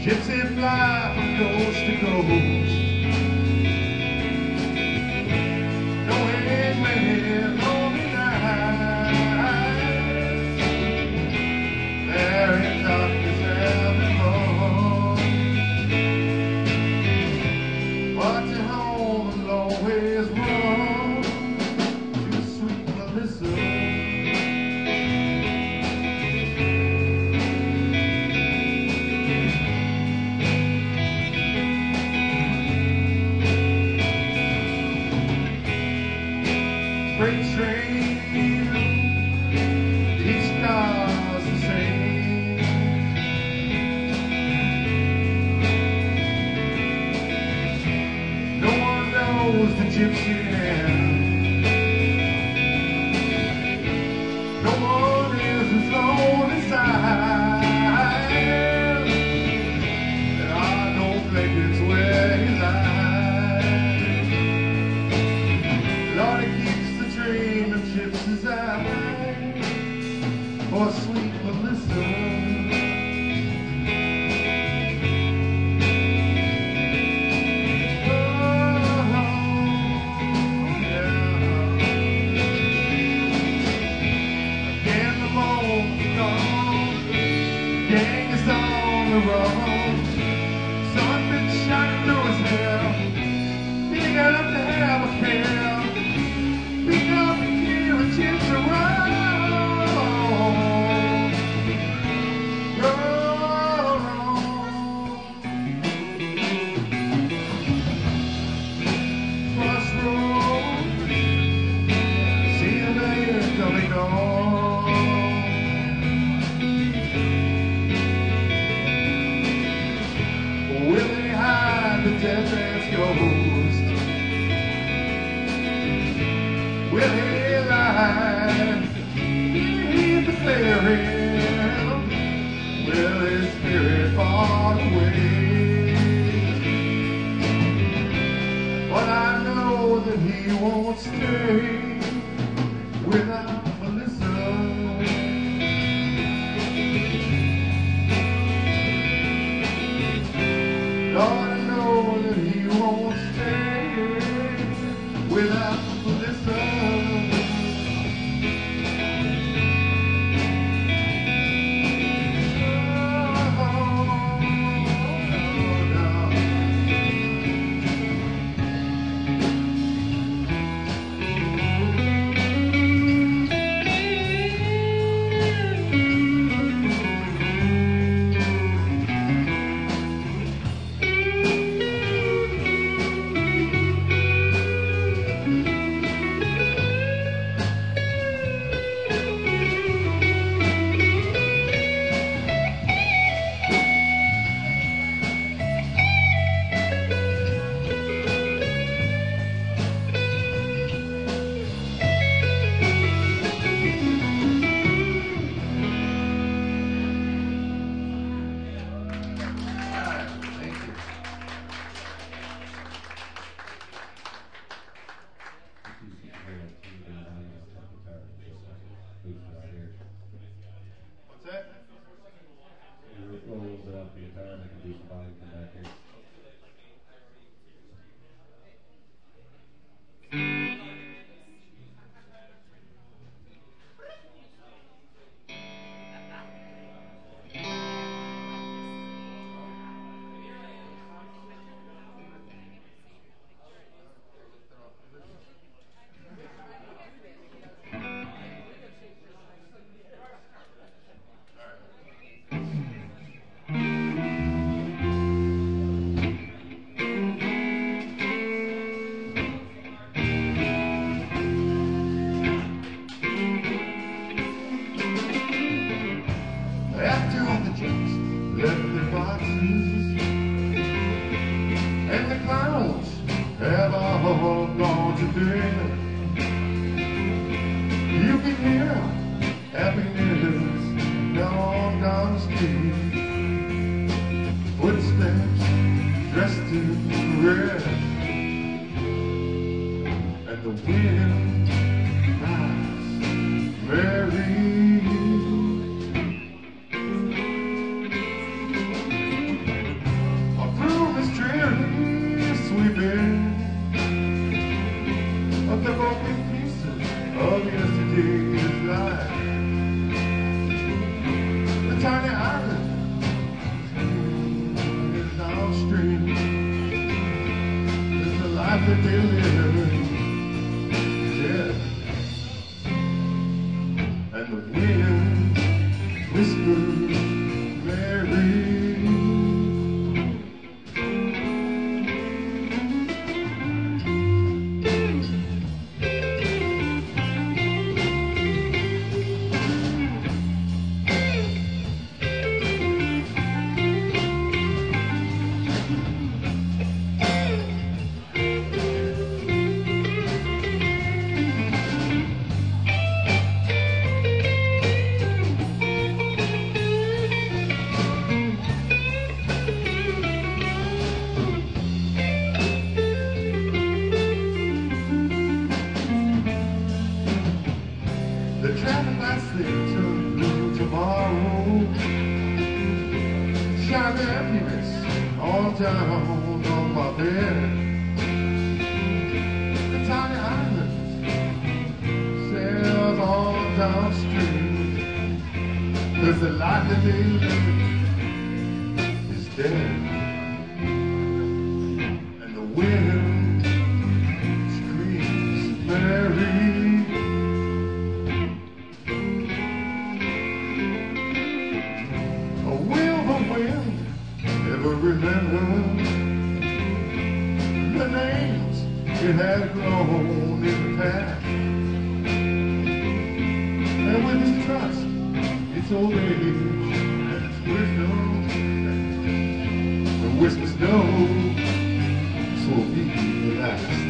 Gypsy fly from coast to coast. No hangman, lonely nights. There in darkness evermore. But your home will always run to sweet Melissa. Freight train, each car's the same. No one knows the gypsy hand. No one is as lonely as I am. And I don't think it's where he's at. Lord, it keeps the dream of gypsies out for sweet Melissa. Oh, yeah. Again, the moment's gone. Gang is on the run. Sun been shining through his hair. He ain't got enough to have a care. Pick up the key and chase around. Crossroads, see you later, coming on. Will they hide the dead man's ghost? Will he lie? He's the clearing. Will his spirit fall away? But I know that he won't stay without Melissa. Lord, I know that he won't stay without Melissa. life that they live. Yeah. And the wind whispers Mary. The traffic lights they turn blue tomorrow. Shine their happiness all down on my bed. The tiny island sails on downstream. 'Cause the life that they live is dead. And the wind screams Mary. Ever remember the names it has grown in the past? And with its trust, its old age, and its wisdom, the whispers know this will be the last.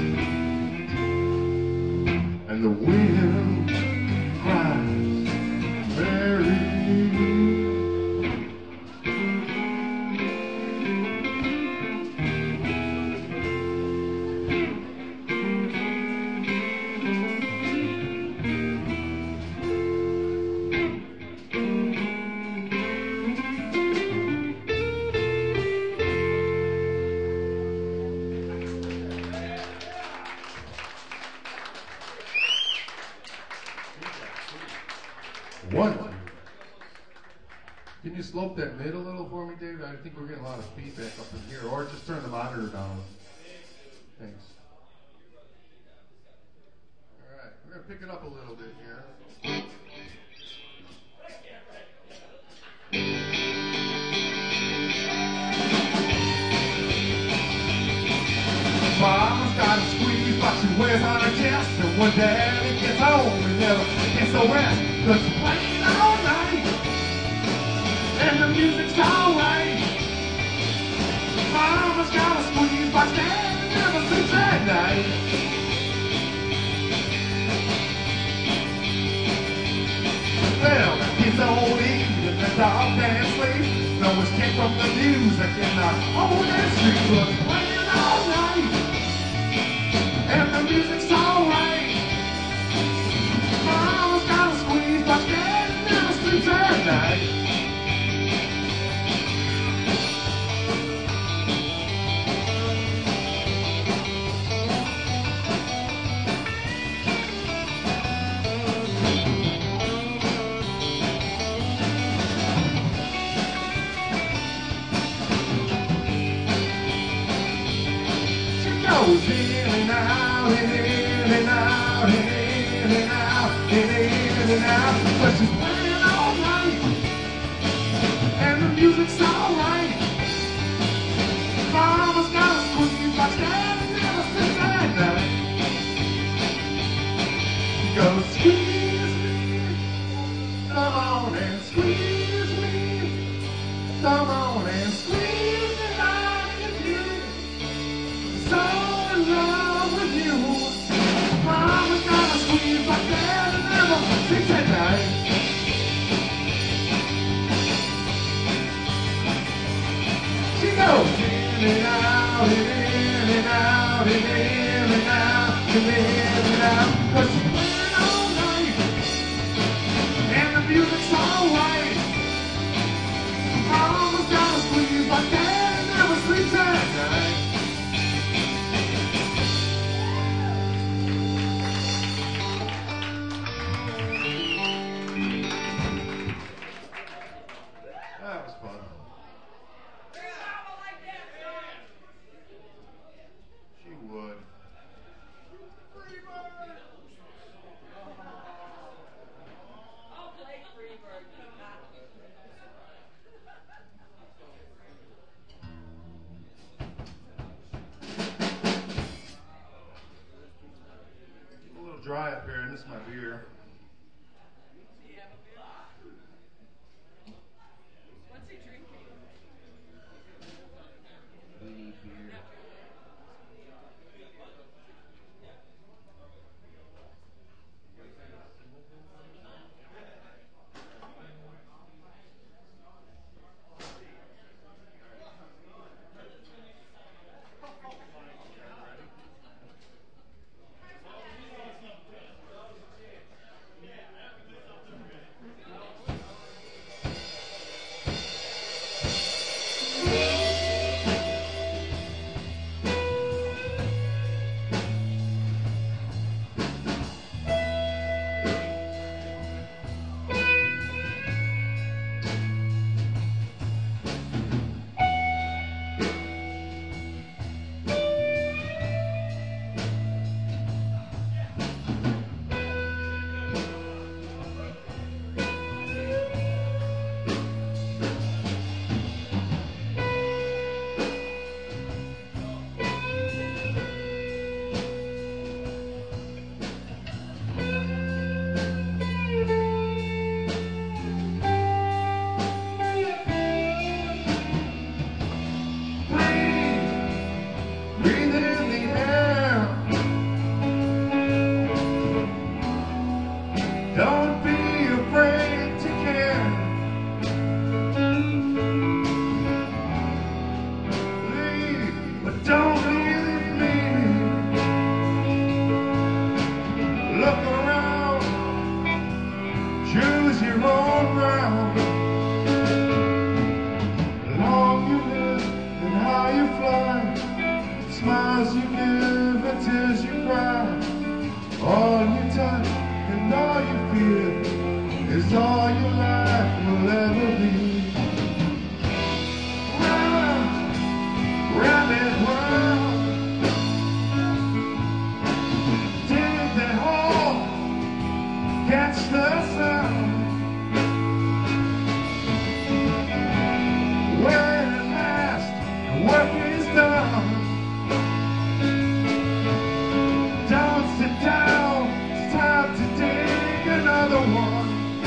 And the wind cries, Mary. Wonderful. Can you slope that mid a little for me, David? I think we're getting a lot of feedback up in here. Or just turn the monitor down. Thanks. All right, we're going to pick it up a little bit here. Mama's got a squeeze, but she wears on her chest. And when Daddy gets home, he never gets no rest. 'Cause he's playing all night, and the music's alright. Mama's got a squeeze, but Daddy never sleeps at night. Well, he's old Eve, and the dog can't sleep. No escape from the music in the old street. 'Cause he's playing all night, and the music's alright. Mama's got a squeeze, but Daddy never sleeps at night. She goes in and out, and in and out, and in and out, and in and out. But she's playing all night, and the music's alright. Mama's got a squeeze, but Daddy never sleeps at night. She goes, squeeze me, come on and squeeze me, come on and squeeze me like you. So in love with you. Mama's got a squeeze, but Daddy never sleeps at night. She goes in and out, and in and out, and in and out, and in and out. 'Cause she's playing all night, and the music's alright. Mama's got a squeeze, but Daddy never sleeps at night. That was fun. She would. miss my beer. What's he drinking? We need beer. Breathe in the air. Don't be afraid to care. Leave, but don't leave me. Look around. Choose your own ground. The long you live and how you fly. Smiles you give and tears you cry. All you touch and all you feel is all your life will ever be. Round, rabbit round. Dig that hole, catch the sound. When at last the work is done, don't sit down, it's time to dig another one.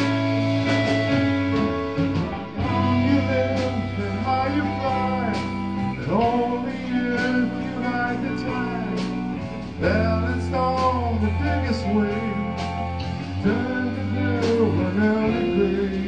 Long you live and how you fly, and only if you hide the time. Balanced on the biggest wave, turn to blue an early grave.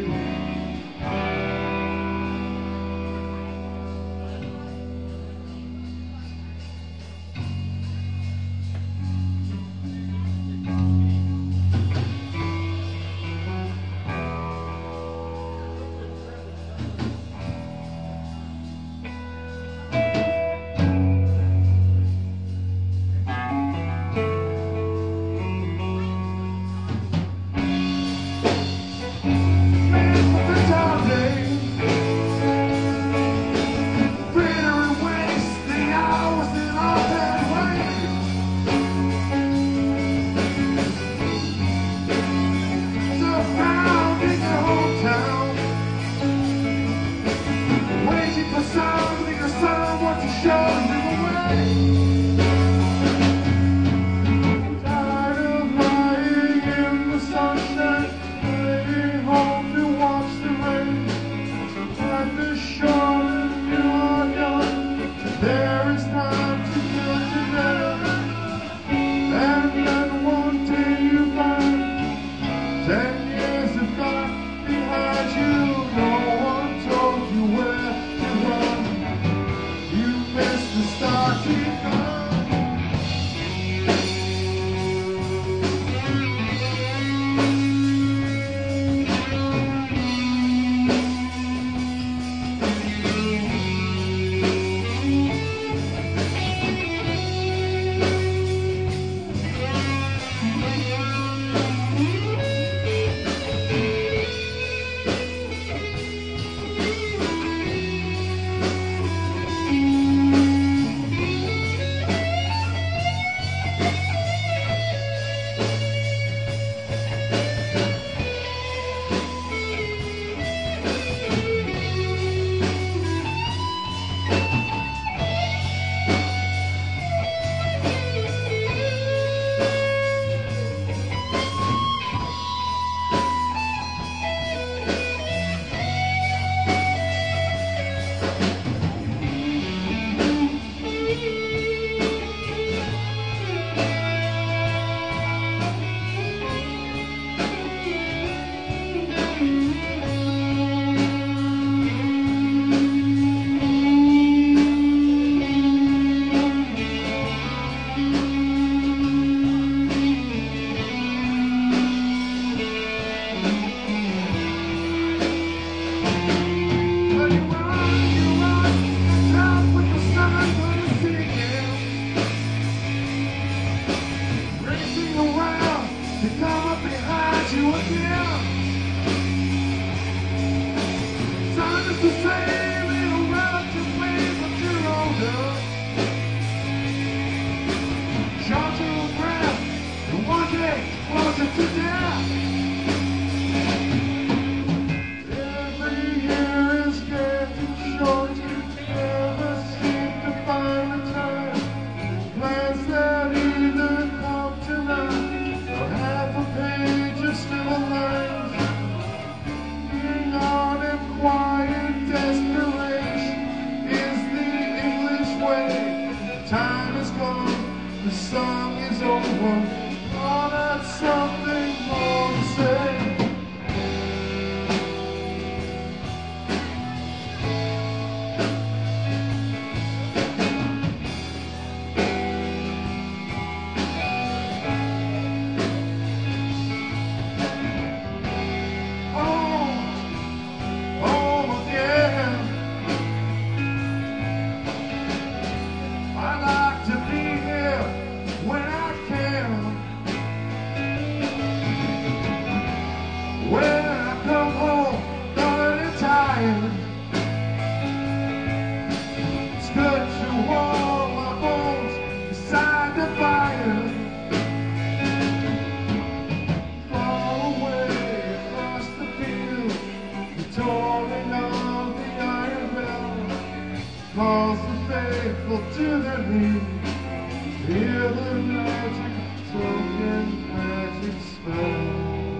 faithful to their need. Hear the magic token, magic spell.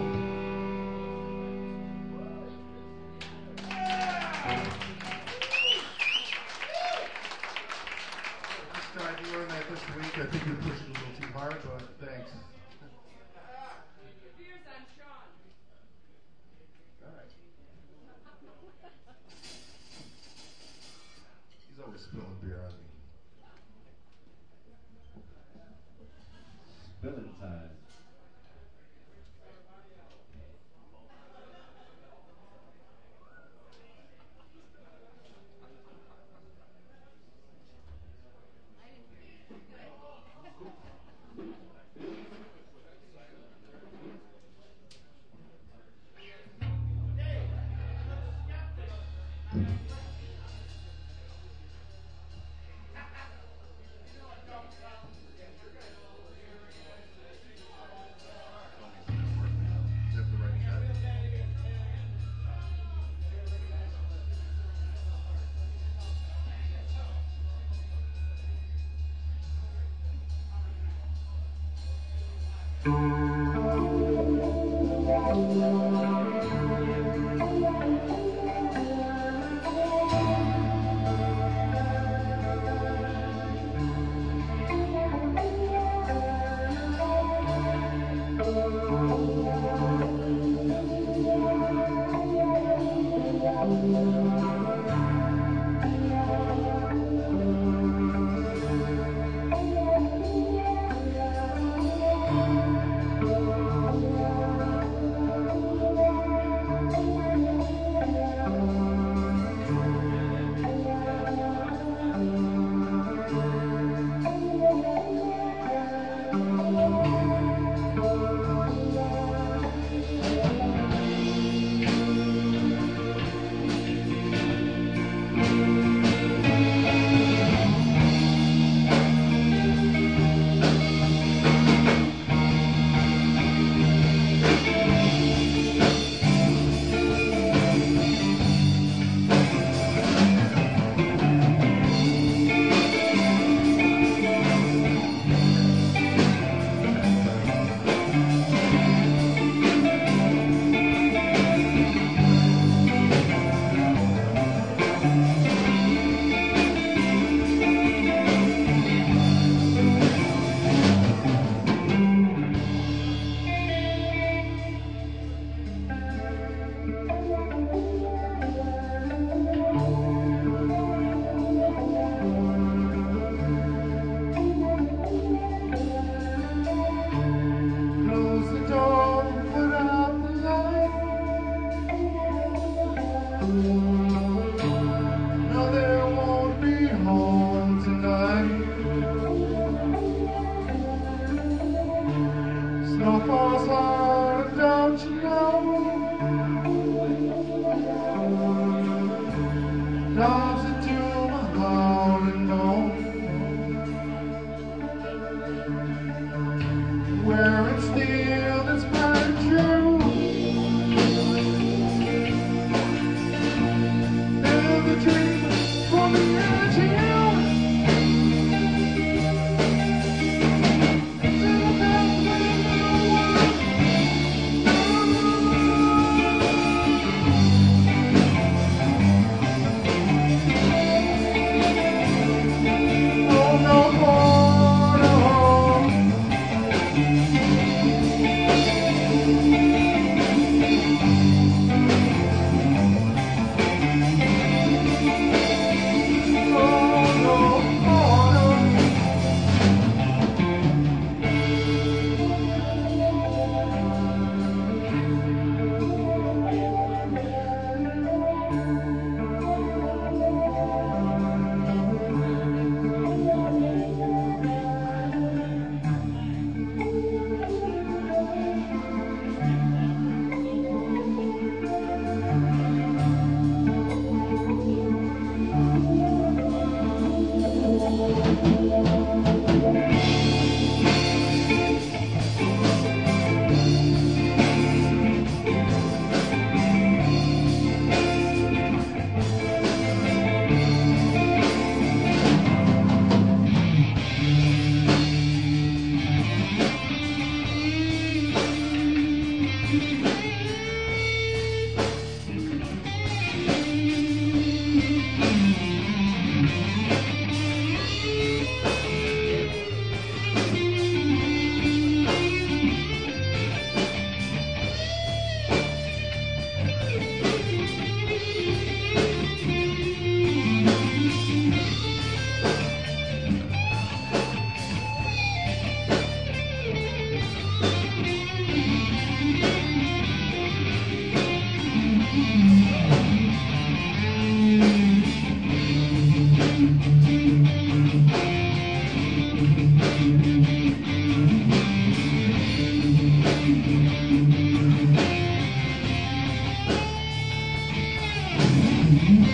You learned that this week. I think you pushed it a little too hard, but thanks. Beers on Sean. All right. He's always spilling beer on me. Spilling time.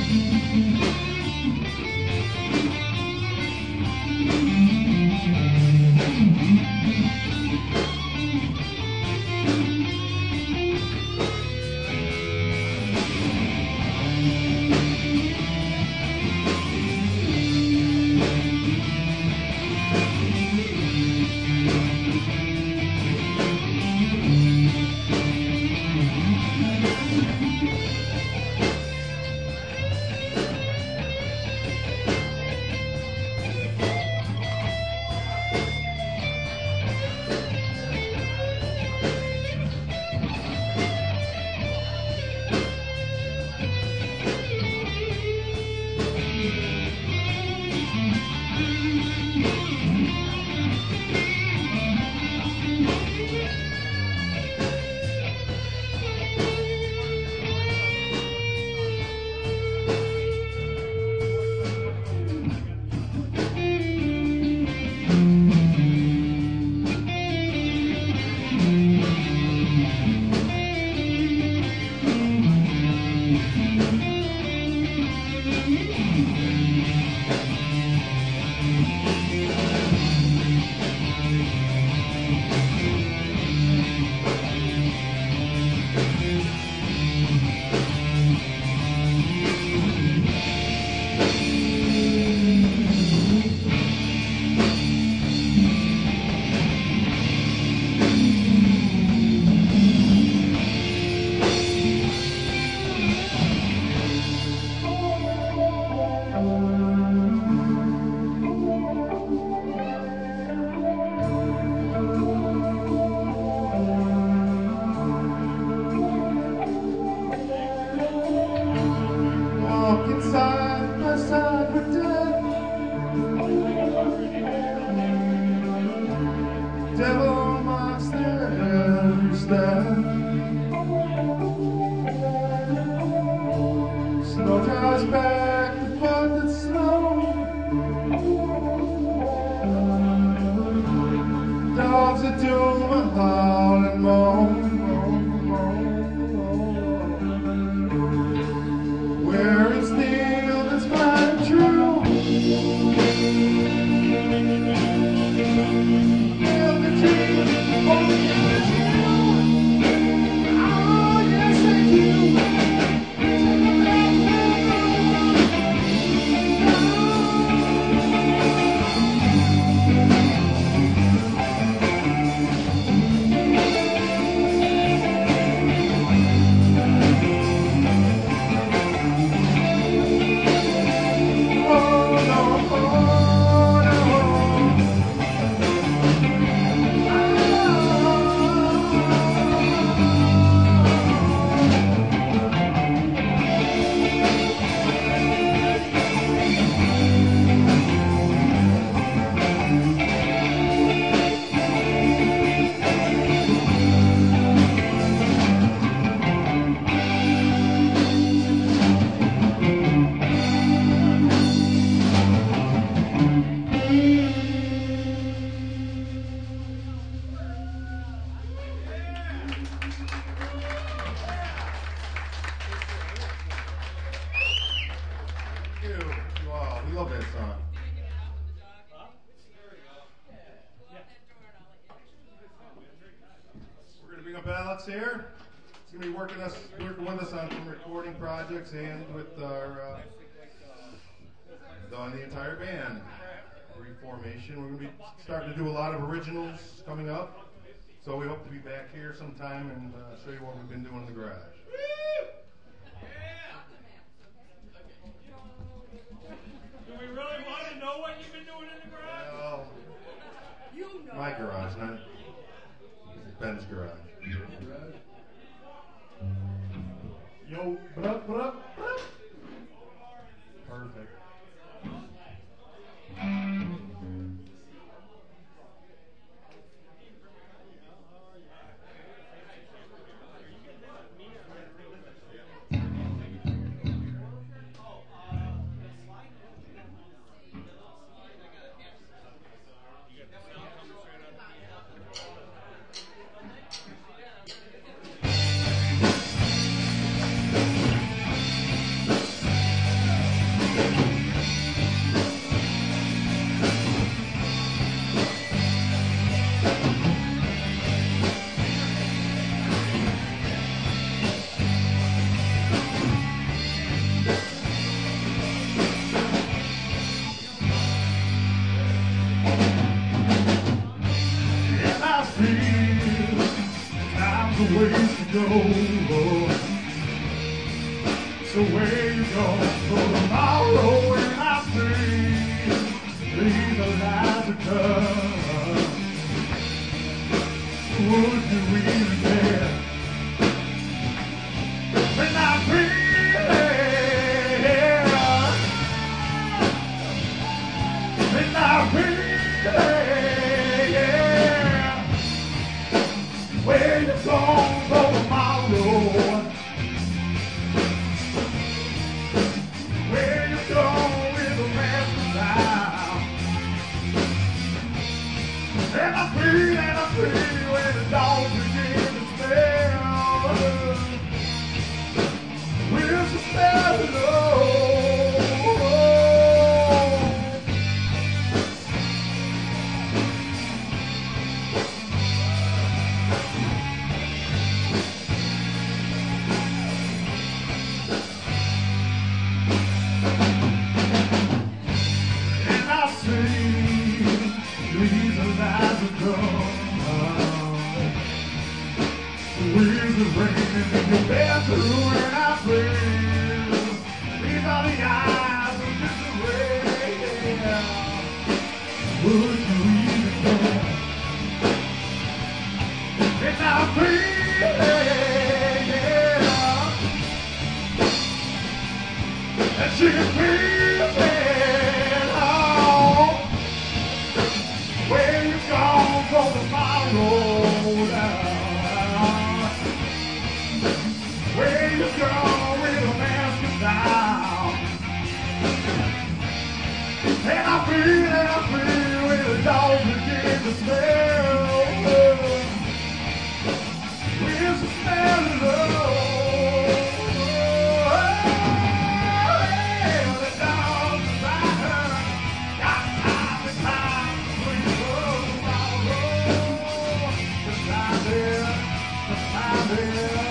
Here. He's going to be working with us on some recording projects and with our the entire band reformation. We're going to be starting to do a lot of originals coming up, so we hope to be back here sometime and show you what we've been doing in the garage. Do we really want to know what you've been doing in the garage? Well, You know. my garage, not Ben's garage. Yo, bruh. Perfect. go. So where you go for tomorrow when I see these lies to come? Would you even care? When I feel it, when I feel it, where you gonna go tomorrow? Where you go with the master now? And I feel when the dogs begin to smell. We'll smell it all. And I see these lies are gone. The wheels are raining in your bedroom and I feel these are the eyes of disarray. Would you even care? And I feel that she can feel it all. Where you gonna go tomorrow? Where you go with a mask down? And I feel when the dogs begin to smell. We'll smell it all. The dogs are right here. Got time and time when you go tomorrow. The time there, the time there.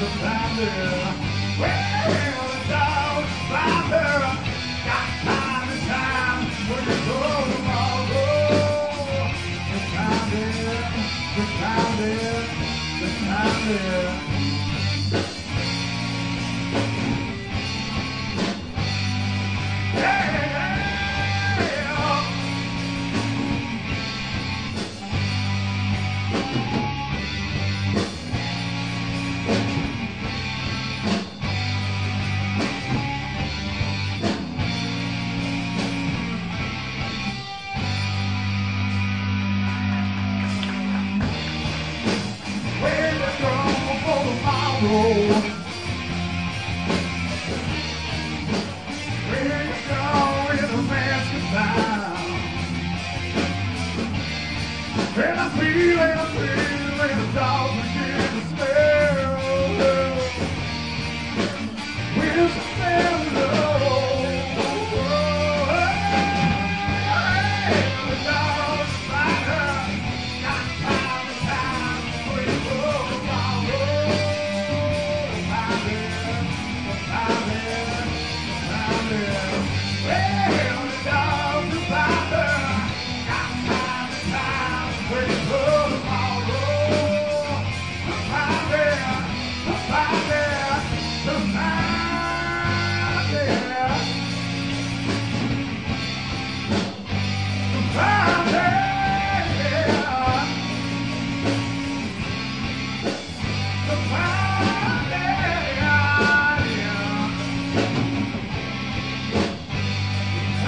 Well, the dogs right there. Got time and time when you go tomorrow. The time there, the time there, the time there. Yeah. Where you go for tomorrow? Where you go with a mask down? And I feel when the dogs begin to smell. We'll smell it all. The dogs right here. Got time and time when you go tomorrow. The time there, the time there, the time there. Well, the dogs are right there. Got time and time when you go tomorrow. The time there, the time there, the time there. The time there. The time there.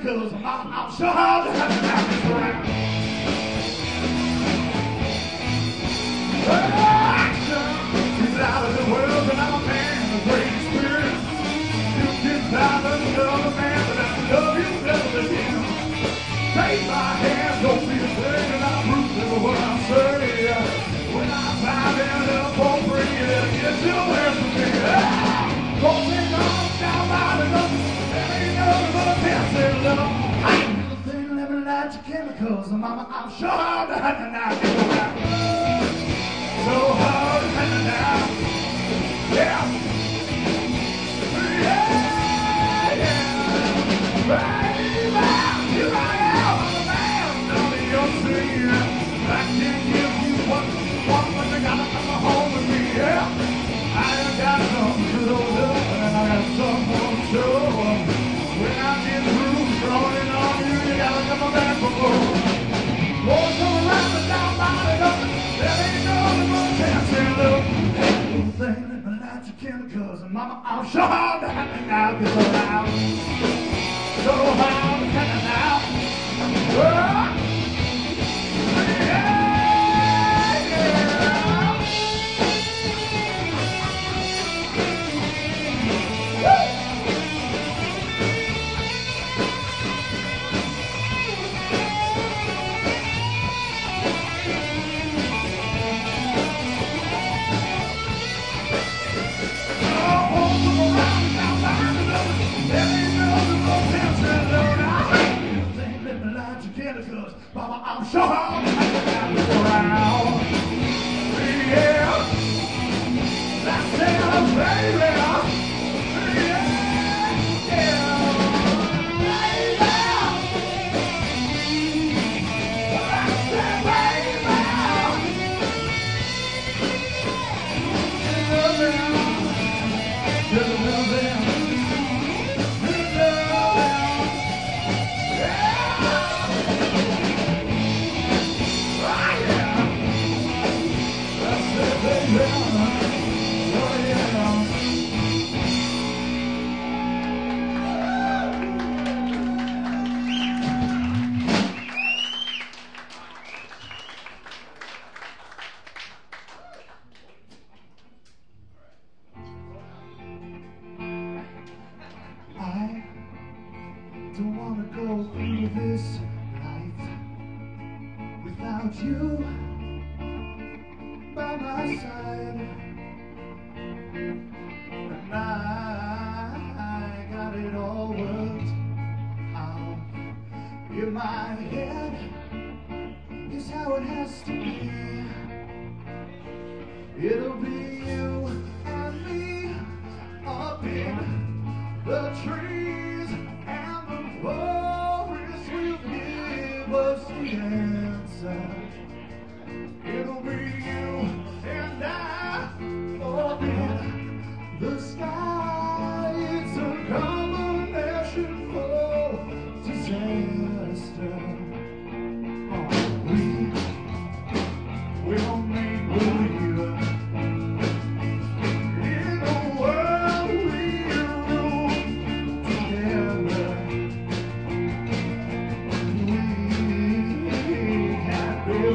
chemicals. I'm sure how to have this around. He's out of the world, and I'm a man of great experience. You can find another man, but I love you better than him. Take my hand, don't be afraid, and I'll prove to what I say. When I find it appropriate, get your hands from me. Don't take off down by the number. There ain't nothing but a dancing love. Little thing, let me light your chemicals, and mama, I'm sure I'll die tonight. So hard and now, yeah, baby, here I am, I'm a man, none of your sin. I can't give you what you want, but you gotta come home with me, yeah. I got some good old love, and I got some more to show. When I get through throwing on you, you gotta come back for more. Boys come around and down by the door. There ain't nothing but dancing, little thing that my lights are chemicals, and mama, I'm sure I'll die now, 'cause I'm out. So hard to cut it out. Mama, I'm sure I'll have this around. Yeah, that's it, baby. Yeah, baby. That's it, baby. I don't want to go through this life without you by my side. And I got it all worked out in my head. Is how it has to be. It'll be you and me up in the trees, and the forest will give us the answer. It'll be you and I up in the sky. It's a combination for disaster. We don't make believe in a world we rule together. We can't be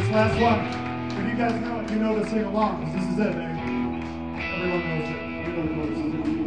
Last one. If you guys know it, you know to sing along, because this is it, baby. Everyone knows it. You know the chorus.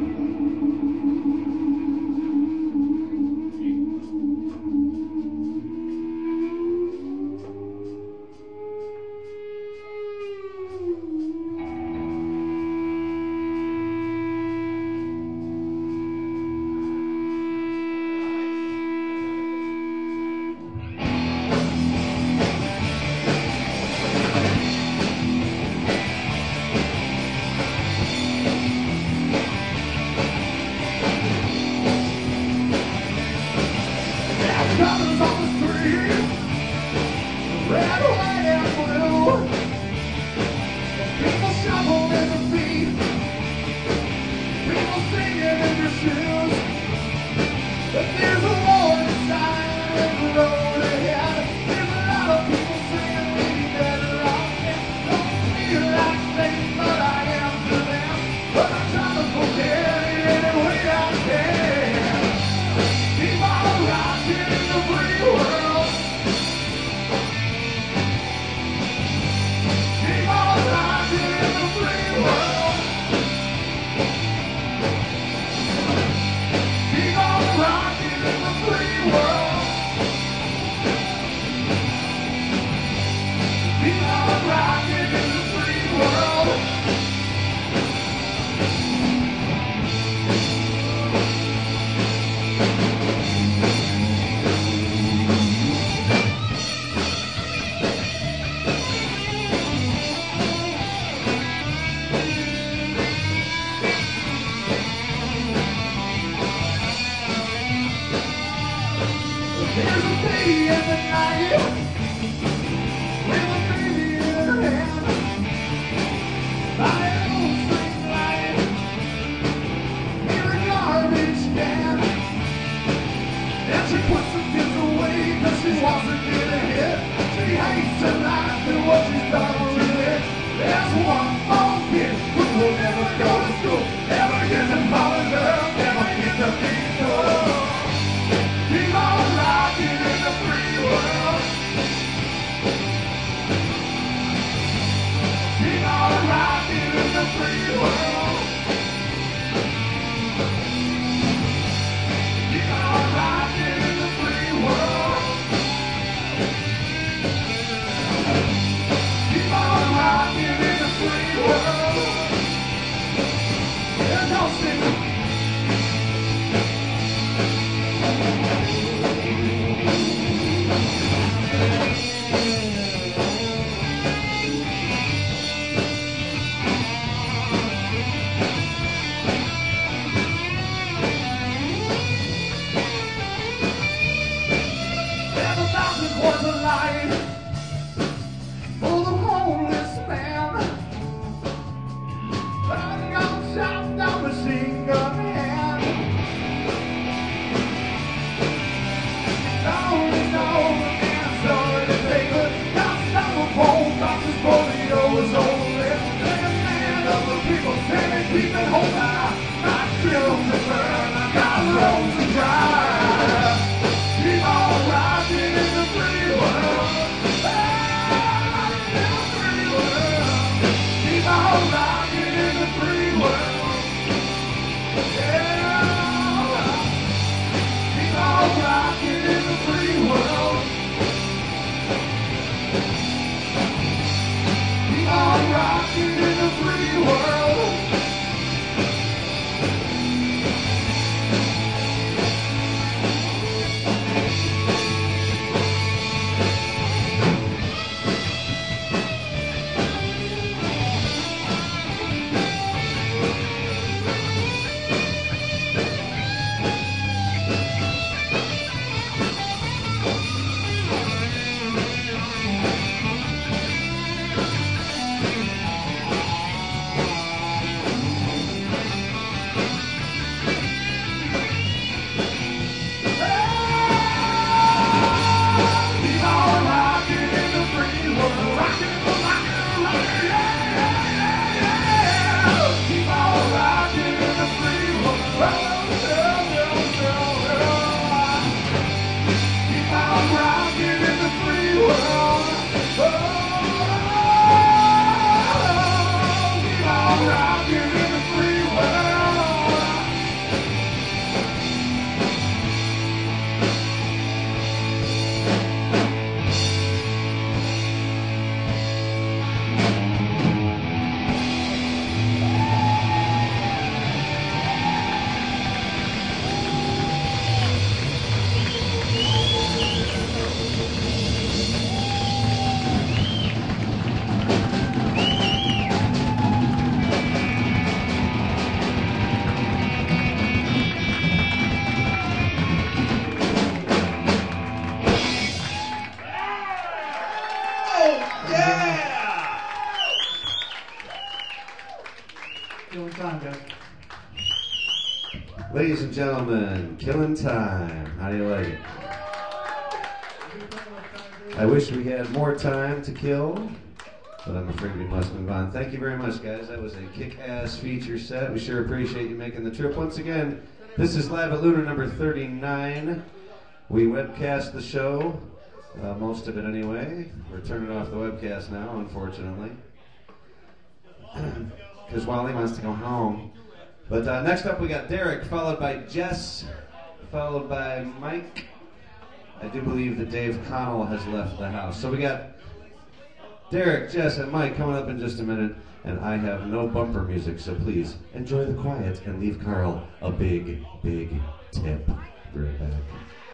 Ladies and gentlemen, Killing Time. How do you like it? I wish we had more time to kill, but I'm afraid we must move on. Thank you very much, guys. That was a kick-ass feature set. We sure appreciate you making the trip. Once again, this is Live at Lunar number 39. We webcast the show, most of it anyway. We're turning off the webcast now, unfortunately, because Wally wants to go home. But next up we got Derek, followed by Jess, followed by Mike. I do believe that Dave Connell has left the house. So we got Derek, Jess, and Mike coming up in just a minute. And I have no bumper music, so please enjoy the quiet and leave Carl a big, big tip. Be right back.